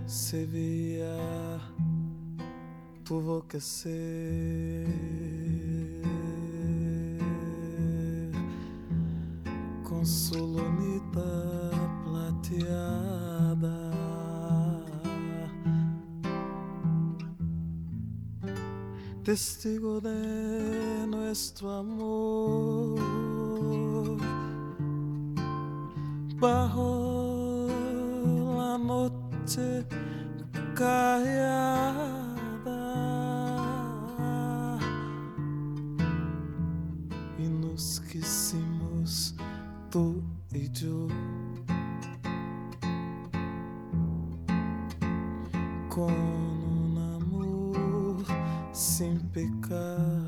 Sevilla tuvo que ser con su lunita plateada, testigo de nuestro amor, bajo la noche callada, y nos quisimos tú y yo con un amor sin pecar.